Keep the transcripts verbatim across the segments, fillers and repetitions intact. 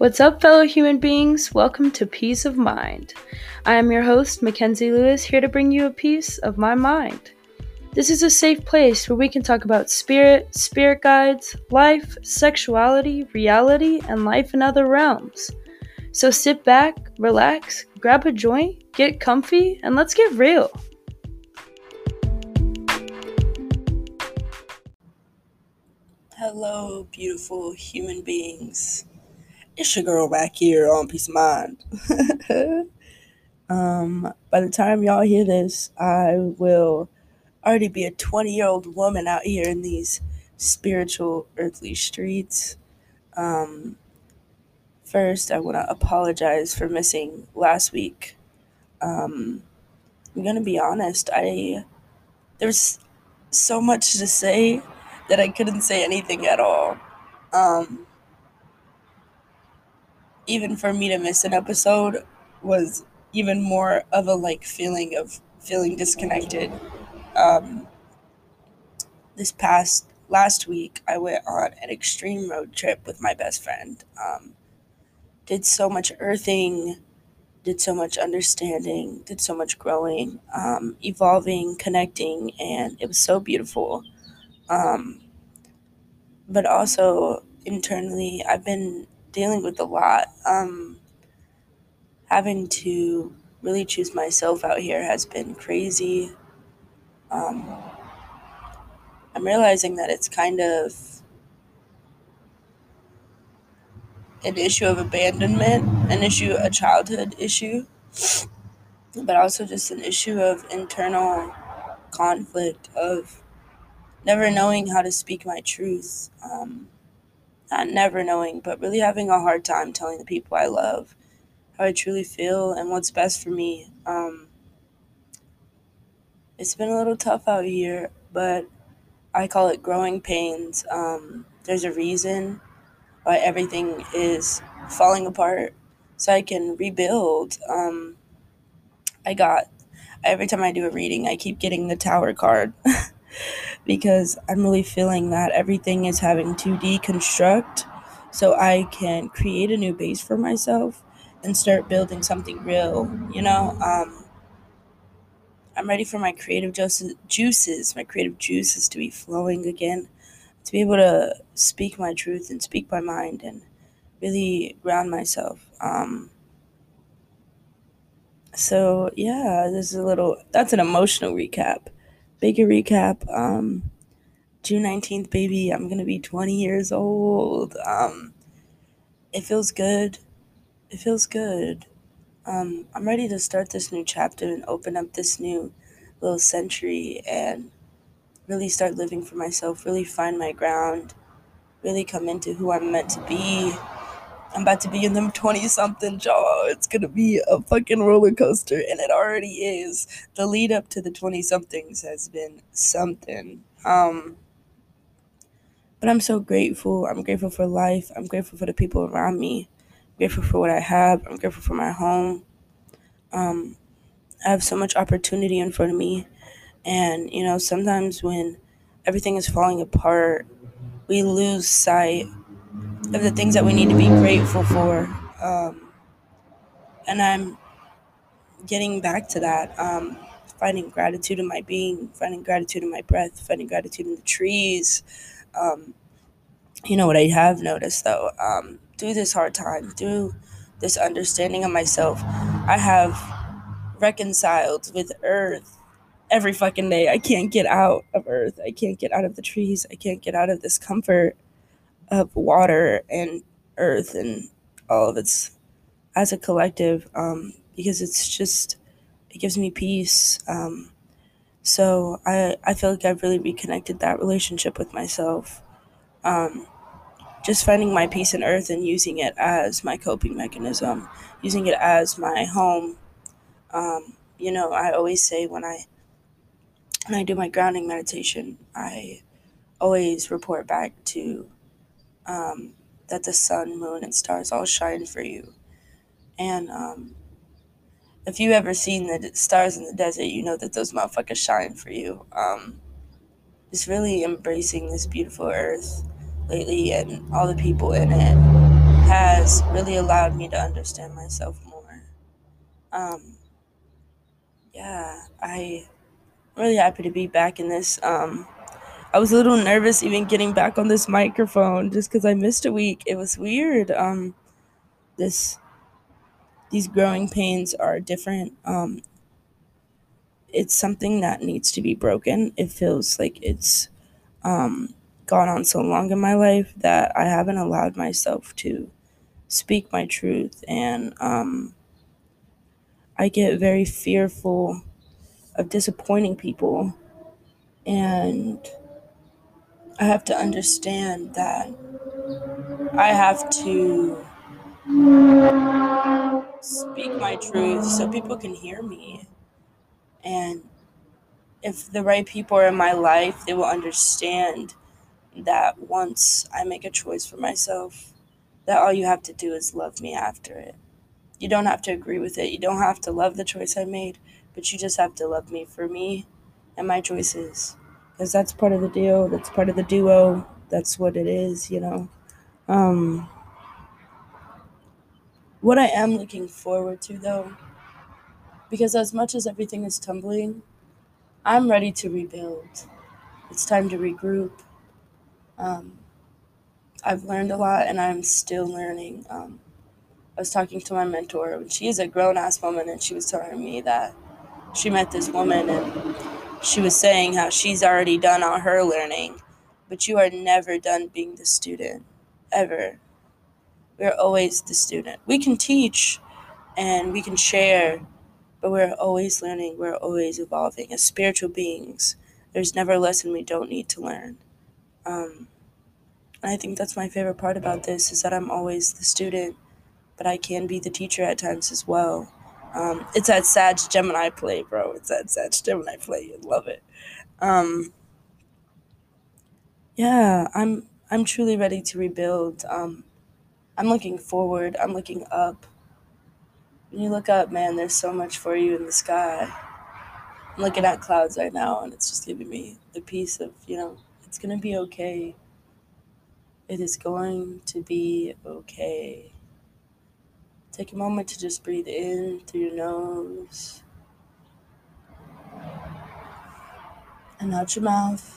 What's up, fellow human beings? Welcome to Peace of Mind. I am your host, Mackenzie Lewis, here to bring you a piece of my mind. This is a safe place where we can talk about spirit, spirit guides, life, sexuality, reality, and life in other realms. So sit back, relax, grab a joint, get comfy, and let's get real. Hello, beautiful human beings. It's your girl back here on Peace of Mind. um, by the time y'all hear this, I will already be a twenty-year-old woman out here in these spiritual, earthly streets. Um, first, I want to apologize for missing last week. Um, I'm gonna be honest. I there's so much to say that I couldn't say anything at all. Um, even for me to miss an episode was even more of a like feeling of feeling disconnected. Um, this past last week, I went on an extreme road trip with my best friend. Um, did so much earthing, did so much understanding, did so much growing, um, evolving, connecting, and it was so beautiful. Um, but also internally, I've been dealing with a lot. Um, having to really choose myself out here has been crazy. Um, I'm realizing that it's kind of an issue of abandonment, an issue, a childhood issue, but also just an issue of internal conflict, of never knowing how to speak my truth. Um, not never knowing, but really having a hard time telling the people I love how I truly feel and what's best for me. Um, it's been a little tough out here, but I call it growing pains. Um, there's a reason why everything is falling apart, so I can rebuild. Um, I got every time I do a reading, I keep getting the Tower card because I'm really feeling that everything is having to deconstruct, so I can create a new base for myself and start building something real. You know. Um, I'm ready for my creative juices, juices, my creative juices to be flowing again, to be able to speak my truth and speak my mind and really ground myself. Um, so yeah, this is a little, that's an emotional recap. Bigger recap. Um, June nineteenth, baby, I'm going to be twenty years old. Um, it feels good. It feels good. Um, I'm ready to start this new chapter and open up this new little century and really start living for myself, really find my ground, really come into who I'm meant to be. I'm about to be in them twenty-something, y'all. It's going to be a fucking roller coaster, and it already is. The lead up to the twenty-somethings has been something. Um, but I'm so grateful. I'm grateful for life. I'm grateful for the people around me. I'm grateful for what I have. I'm grateful for my home. Um, I have so much opportunity in front of me. And, you know, sometimes when everything is falling apart, we lose sight of the things that we need to be grateful for. Um, and I'm getting back to that, um, finding gratitude in my being, finding gratitude in my breath, finding gratitude in the trees. Um, you know what I have noticed, though, um, through this hard time, through this understanding of myself, I have reconciled with Earth every fucking day. I can't get out of Earth. I can't get out of the trees. I can't get out of this comfort of water and Earth and all of its as a collective, um, because it's just, it gives me peace. Um, so I, I feel like I've really reconnected that relationship with myself. Um, just finding my peace in Earth and using it as my coping mechanism, using it as my home. Um, you know, I always say when I when I do my grounding meditation, I always report back to um, that the sun, moon, and stars all shine for you. And um, if you ever seen the stars in the desert, you know that those motherfuckers shine for you. Um, just really embracing this beautiful earth lately and all the people in it. has really allowed me to understand myself more. Um, yeah, I, I'm really happy to be back in this. Um, I was a little nervous even getting back on this microphone just because I missed a week. It was weird. Um, this these growing pains are different. Um, it's something that needs to be broken. It feels like it's um, gone on so long in my life that I haven't allowed myself to speak my truth, and um, I get very fearful of disappointing people, and I have to understand that I have to speak my truth so people can hear me. And if the right people are in my life, they will understand that once I make a choice for myself, that all you have to do is love me after it. You don't have to agree with it. You don't have to love the choice I made, but you just have to love me for me and my choices. Because that's part of the deal. That's part of the duo. That's what it is, you know. Um, what I am looking forward to, though, because as much as everything is tumbling, I'm ready to rebuild. It's time to regroup. Um, I've learned a lot, and I'm still learning. Um, I was talking to my mentor, and she is a grown ass woman, and she was telling me that she met this woman, and she was saying how she's already done all her learning, but you are never done being the student, ever. We're always the student. We can teach and we can share, but we're always learning. We're always evolving as spiritual beings. There's never a lesson we don't need to learn. Um, and I think that's my favorite part about this is that I'm always the student, but I can be the teacher at times as well. Um, it's that Sag Gemini play, bro. It's that Sag Gemini play. I love it. Um, yeah, I'm I'm truly ready to rebuild. Um, I'm looking forward. I'm looking up. When you look up, man, there's so much for you in the sky. I'm looking at clouds right now, and it's just giving me the peace of, you know, it's gonna be okay. It is going to be okay. Take a moment to just breathe in through your nose and out your mouth.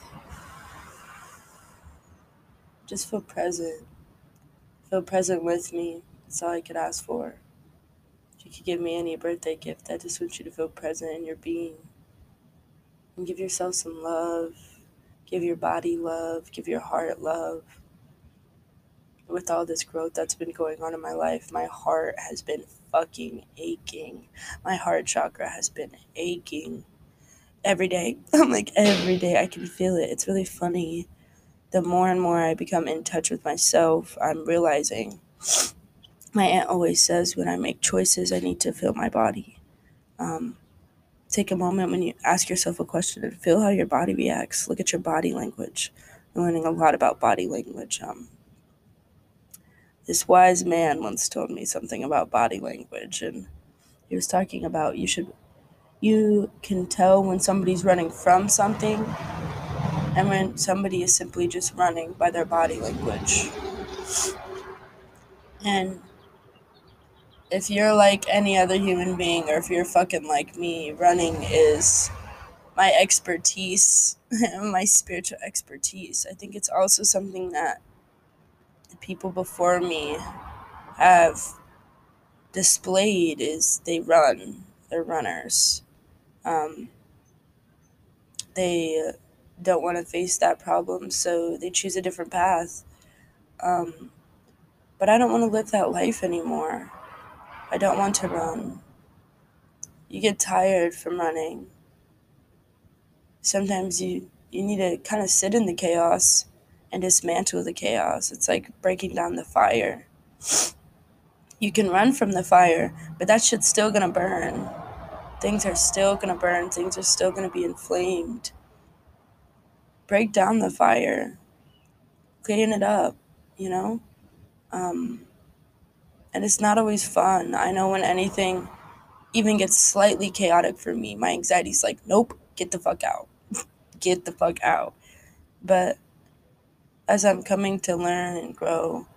Just feel present. Feel present with me. That's all I could ask for. If you could give me any birthday gift, I just want you to feel present in your being. And give yourself some love. Give your body love. Give your heart love. With all this growth that's been going on in my life, my heart has been fucking aching. My heart chakra has been aching every day. I'm like, every day I can feel it. It's really funny. The more and more I become in touch with myself, I'm realizing my aunt always says when I make choices, I need to feel my body. Um, take a moment when you ask yourself a question and feel how your body reacts. Look at your body language. I'm learning a lot about body language. Um, this wise man once told me something about body language, and he was talking about you should you can tell when somebody's running from something and when somebody is simply just running by their body language. And if you're like any other human being, or if you're fucking like me, running is my expertise, my spiritual expertise. I think it's also something that the people before me have displayed is they run. They're runners. Um, they don't want to face that problem, so they choose a different path. Um, but I don't want to live that life anymore. I don't want to run. You get tired from running. Sometimes you, you need to kind of sit in the chaos and dismantle the chaos. It's like breaking down the fire. You can run from the fire, but that shit's still gonna burn. Things are still gonna burn. Things are still gonna be inflamed. Break down the fire. Clean it up, you know? Um, and it's not always fun. I know when anything even gets slightly chaotic for me, my anxiety's like, nope, get the fuck out. Get the fuck out. But as I'm coming to learn and grow,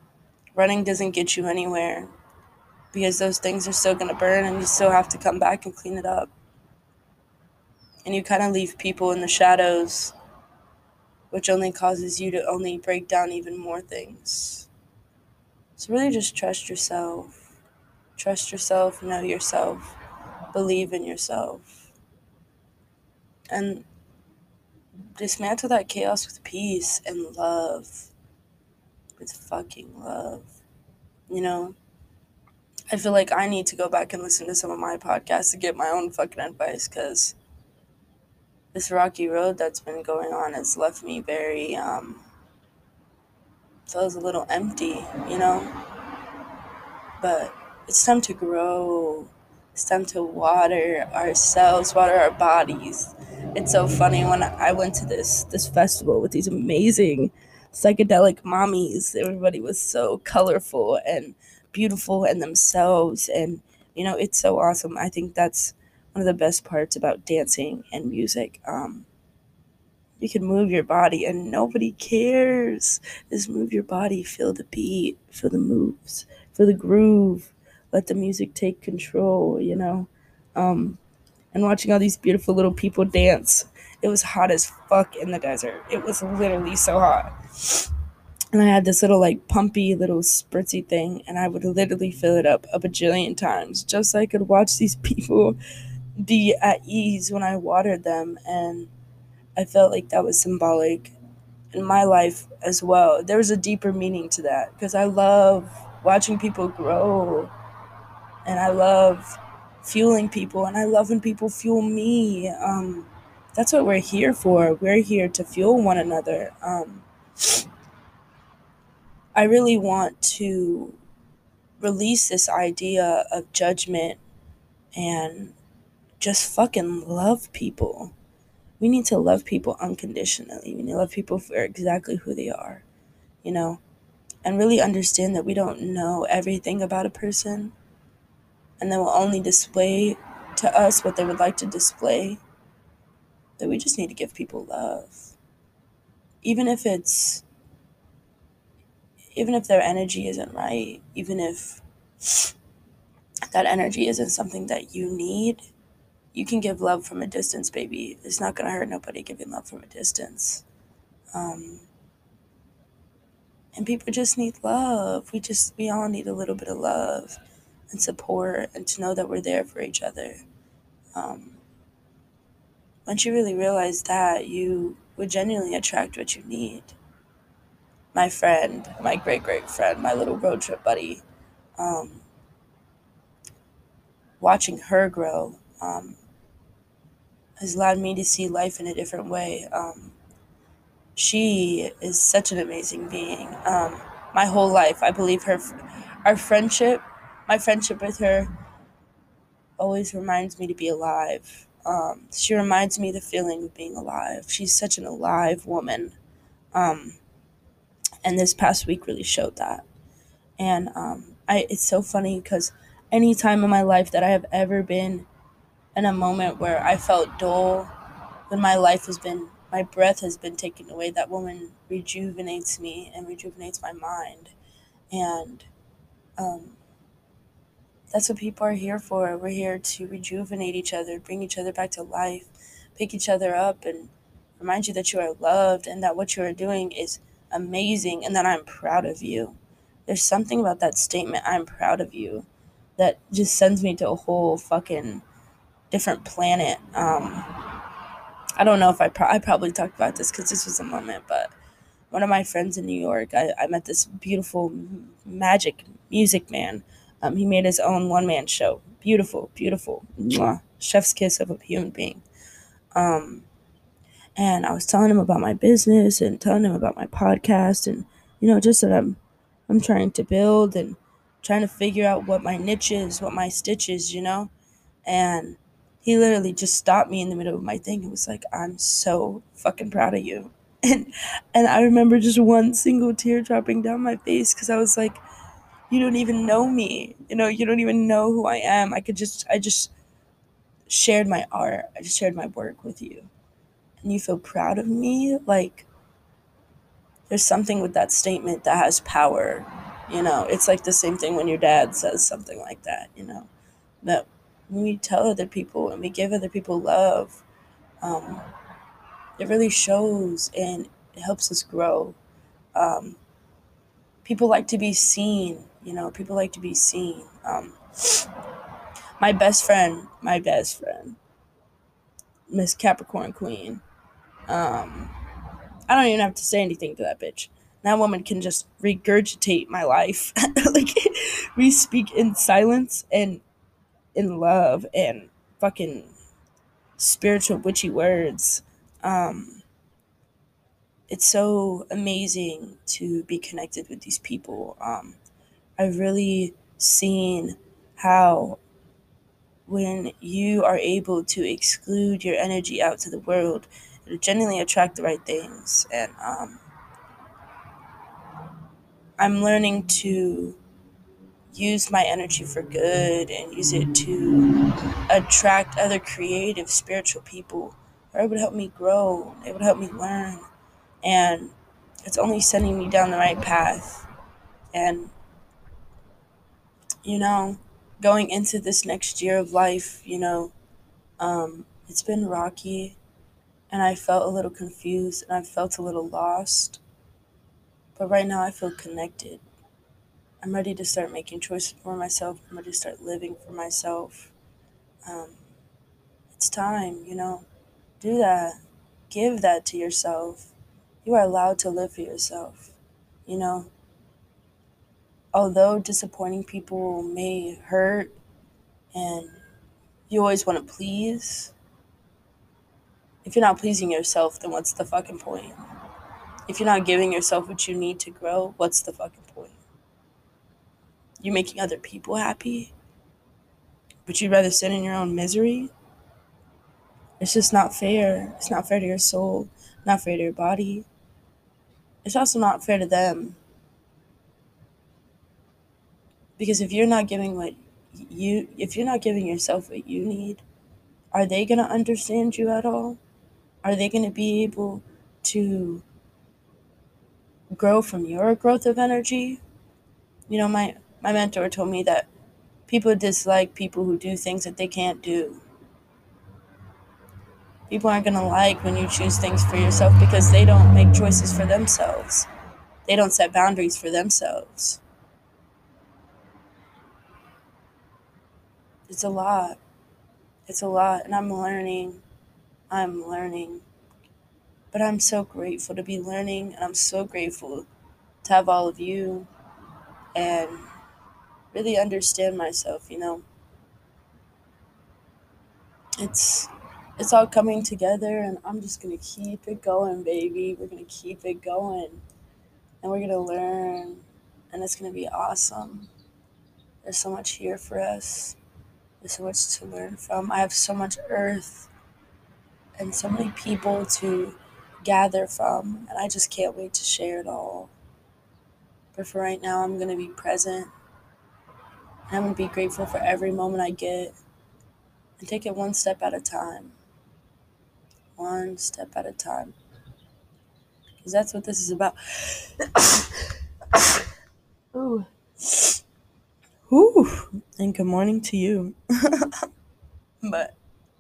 Running doesn't get you anywhere because those things are still going to burn and you still have to come back and clean it up. And you kind of leave people in the shadows, which only causes you to only break down even more things. So really just trust yourself. Trust yourself, know yourself, believe in yourself. And dismantle that chaos with peace and love. With fucking love. You know? I feel like I need to go back and listen to some of my podcasts to get my own fucking advice, because this rocky road that's been going on has left me very, um, feels a little empty, you know? But it's time to grow. It's time to water ourselves, water our bodies. It's so funny, when I went to this this festival with these amazing psychedelic mommies, everybody was so colorful and beautiful in themselves, and you know, it's so awesome. I think that's one of the best parts about dancing and music. Um, you can move your body and nobody cares. Just move your body, feel the beat, feel the moves, feel the groove. Let the music take control, you know? Um, and watching all these beautiful little people dance. It was hot as fuck in the desert. It was literally so hot. And I had this little, like, pumpy little spritzy thing, and I would literally fill it up a bajillion times just so I could watch these people be at ease when I watered them. And I felt like that was symbolic in my life as well. There was a deeper meaning to that, because I love watching people grow, and I love fueling people, and I love when people fuel me. Um, that's what we're here for. We're here to fuel one another. Um, I really want to release this idea of judgment and just fucking love people. We need to love people unconditionally. We need to love people for exactly who they are, you know, and really understand that we don't know everything about a person, and they will only display to us what they would like to display. That we just need to give people love. Even if it's, even if their energy isn't right, even if that energy isn't something that you need, you can give love from a distance, baby. It's not going to hurt nobody giving love from a distance. Um, and people just need love. We just, we all need a little bit of love and support, and to know that we're there for each other. Um, once you really realize that, you would genuinely attract what you need. My friend, my great, great friend, my little road trip buddy, um, watching her grow um, has allowed me to see life in a different way. Um, she is such an amazing being. Um, my whole life, I believe her, our friendship, my friendship with her always reminds me to be alive. Um, she reminds me the feeling of being alive. She's such an alive woman. Um, and this past week really showed that. And um, I, it's so funny because any time in my life that I have ever been in a moment where I felt dull, when my life has been, my breath has been taken away, that woman rejuvenates me and rejuvenates my mind. And um, that's what people are here for. We're here to rejuvenate each other, bring each other back to life, pick each other up, and remind you that you are loved and that what you are doing is amazing and that I'm proud of you. There's something about that statement, I'm proud of you, that just sends me to a whole fucking different planet. Um, I don't know if I, pro- I probably talked about this because this was a moment, but one of my friends in New York, I, I met this beautiful magic music man. Um, he made his own one-man show. Beautiful, beautiful. Mwah. Chef's kiss of a human being. Um, and I was telling him about my business and telling him about my podcast, and, you know, just that I'm, I'm trying to build and trying to figure out what my niche is, what my stitch is, you know? And he literally just stopped me in the middle of my thing and was like, I'm so fucking proud of you. And and I remember just one single tear dropping down my face, because I was like, you don't even know me. You know, you don't even know who I am. I could just, I just shared my art. I just shared my work with you. And you feel proud of me? Like, there's something with that statement that has power. You know, it's like the same thing when your dad says something like that, you know, that when we tell other people and we give other people love, um, it really shows and it helps us grow. Um, people like to be seen, you know, people like to be seen. Um, my best friend, my best friend, Miss Capricorn Queen, um, I don't even have to say anything to that bitch. That woman can just regurgitate my life. Like, we speak in silence and in love and fucking spiritual witchy words. Um, it's so amazing to be connected with these people. Um, I've really seen how when you are able to exclude your energy out to the world, it'll genuinely attract the right things. And um, I'm learning to use my energy for good and use it to attract other creative, spiritual people who are able to help me grow, able to help me learn. And it's only sending me down the right path. And, you know, going into this next year of life, you know, um, it's been rocky and I felt a little confused and I felt a little lost. But right now I feel connected. I'm ready to start making choices for myself. I'm ready to start living for myself. Um, it's time, you know, do that. Give that to yourself. You are allowed to live for yourself. You know, although disappointing people may hurt and you always want to please, if you're not pleasing yourself, then what's the fucking point? If you're not giving yourself what you need to grow, what's the fucking point? You making other people happy, but you'd rather sit in your own misery? It's just not fair. It's not fair to your soul, not fair to your body. It's also not fair to them. Because if you're not giving what you, if you're not giving yourself what you need, are they going to understand you at all? Are they going to be able to grow from your growth of energy? You know, my, my mentor told me that people dislike people who do things that they can't do. People aren't going to like when you choose things for yourself because they don't make choices for themselves. They don't set boundaries for themselves. It's a lot. It's a lot. And I'm learning. I'm learning. But I'm so grateful to be learning. And I'm so grateful to have all of you and really understand myself, you know. It's it's all coming together and I'm just gonna keep it going, baby. We're gonna keep it going. And we're gonna learn and it's gonna be awesome. There's so much here for us. There's so much to learn from. I have so much earth and so many people to gather from and I just can't wait to share it all. But for right now I'm gonna be present. And I'm gonna be grateful for every moment I get and take it one step at a time. One step at a time. Because that's what this is about. Ooh. Ooh. And good morning to you. But,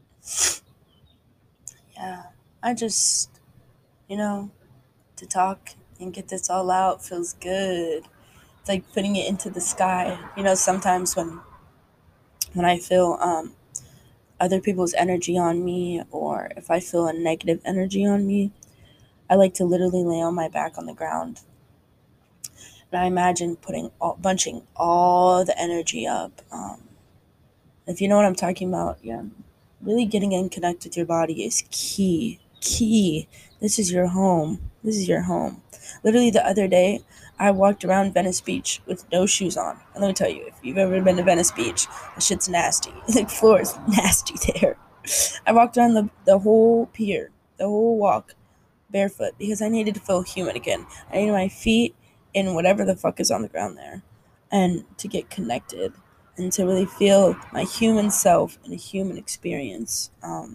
yeah, I just, you know, to talk and get this all out feels good. It's like putting it into the sky. You know, sometimes when, when I feel um, other people's energy on me or if I feel a negative energy on me, I like to literally lay on my back on the ground. And I imagine putting all, bunching all the energy up. Um, if you know what I'm talking about, yeah, really getting in connect with your body is key. Key. This is your home. This is your home. Literally the other day, I walked around Venice Beach with no shoes on. And let me tell you, if you've ever been to Venice Beach, the shit's nasty. The floor is nasty there. I walked around the, the whole pier, the whole walk, barefoot because I needed to feel human again. I needed my feet in whatever the fuck is on the ground there and to get connected and to really feel my human self and a human experience. Um,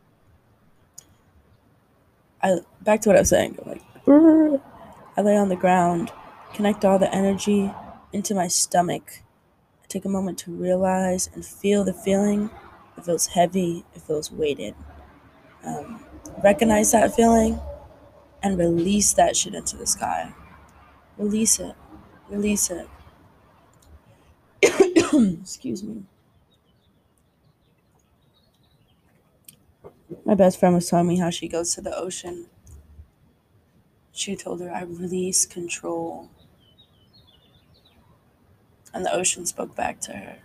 I back to what I was saying. Like, I lay on the ground, connect all the energy, into my stomach. I take a moment to realize and feel the feeling. It feels heavy. It feels weighted. Um, recognize that feeling and release that shit into the sky. Release it. Release it. Excuse me. My best friend was telling me how she goes to the ocean. She told her, I release control. And the ocean spoke back to her.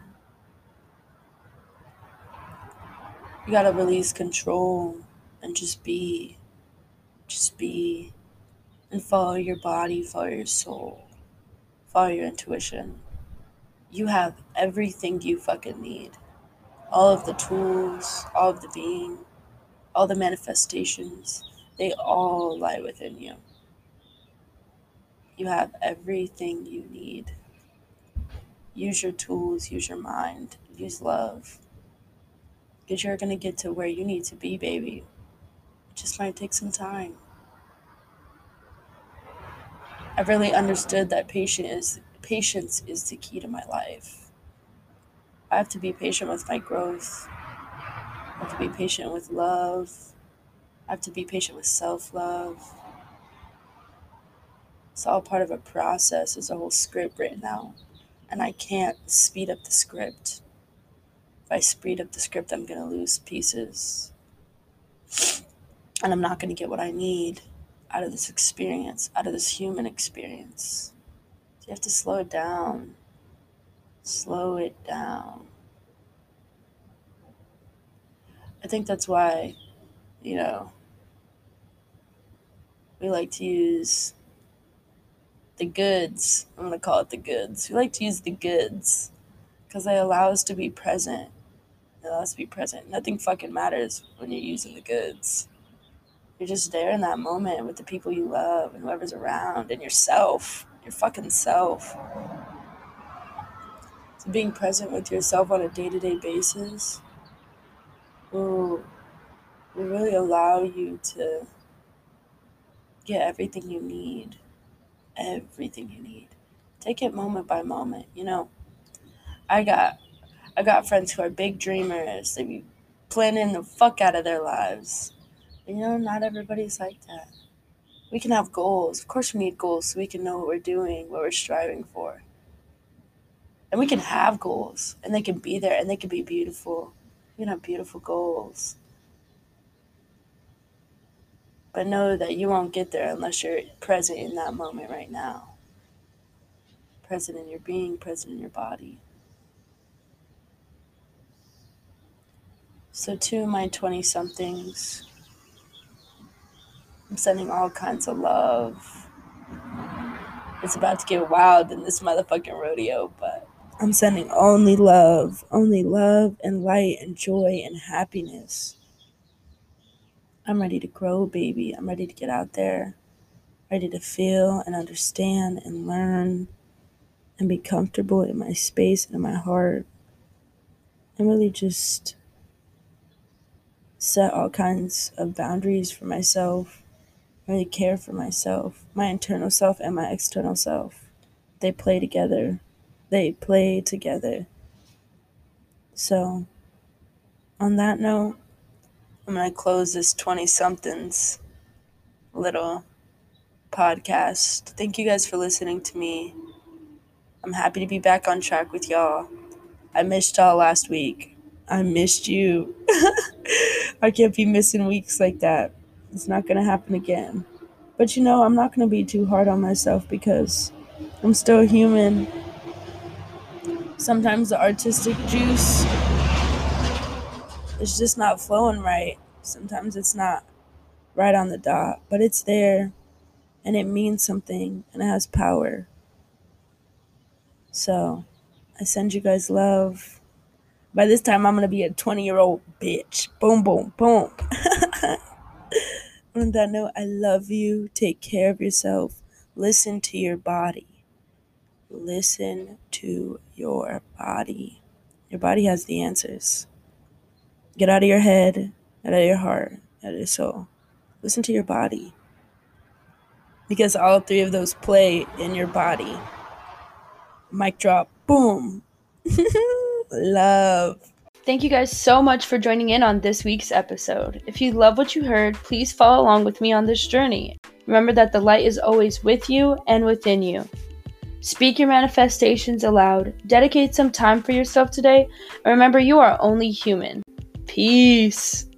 You gotta release control and just be. Just be. And follow your body, follow your soul, follow your intuition. You have everything you fucking need. All of the tools, all of the being, all the manifestations, they all lie within you. You have everything you need. Use your tools, use your mind, use love. Because you're going to get to where you need to be, baby. It just might take some time. I've really understood that patient is, patience is the key to my life. I have to be patient with my growth. I have to be patient with love. I have to be patient with self-love. It's all part of a process. There's a whole script written out. And I can't speed up the script. If I speed up the script, I'm going to lose pieces. And I'm not going to get what I need out of this experience, out of this human experience. So you have to slow it down. Slow it down. I think that's why, you know, we like to use the goods. I'm going to call it the goods. We like to use the goods because they allow us to be present. They allow us to be present. Nothing fucking matters when you're using the goods. You're just there in that moment with the people you love and whoever's around and yourself, your fucking self. So being present with yourself on a day-to-day basis will, will really allow you to get everything you need. Everything you need. Take it moment by moment. You know, I got I got friends who are big dreamers. They be planning the fuck out of their lives. But you know, not everybody's like that. We can have goals. Of course we need goals so we can know what we're doing, what we're striving for. And we can have goals, and they can be there, and they can be beautiful. You can have beautiful goals. But know that you won't get there unless you're present in that moment right now. Present in your being, present in your body. So to my twenty-somethings, I'm sending all kinds of love. It's about to get wild in this motherfucking rodeo, but I'm sending only love, only love and light and joy and happiness. I'm ready to grow, baby. I'm ready to get out there, ready to feel and understand and learn and be comfortable in my space and in my heart. And really just set all kinds of boundaries for myself, really care for myself, my internal self and my external self. They play together. They play together. So, on that note, I'm going to close this twenty-somethings little podcast. Thank you guys for listening to me. I'm happy to be back on track with y'all. I missed y'all last week. I missed you. I can't be missing weeks like that. It's not going to happen again. But you know, I'm not going to be too hard on myself because I'm still human. Sometimes the artistic juice is just not flowing right. Sometimes it's not right on the dot, but it's there and it means something and it has power. So I send you guys love. By this time, I'm going to be a twenty-year-old bitch. Boom, boom, boom. On that note, I love you. Take care of yourself. Listen to your body. Listen to your body. Your body has the answers. Get out of your head, out of your heart, out of your soul. Listen to your body. Because all three of those play in your body. Mic drop. Boom. Love. Thank you guys so much for joining in on this week's episode. If you love what you heard, please follow along with me on this journey. Remember that the light is always with you and within you. Speak your manifestations aloud, dedicate some time for yourself today, and remember you are only human. Peace.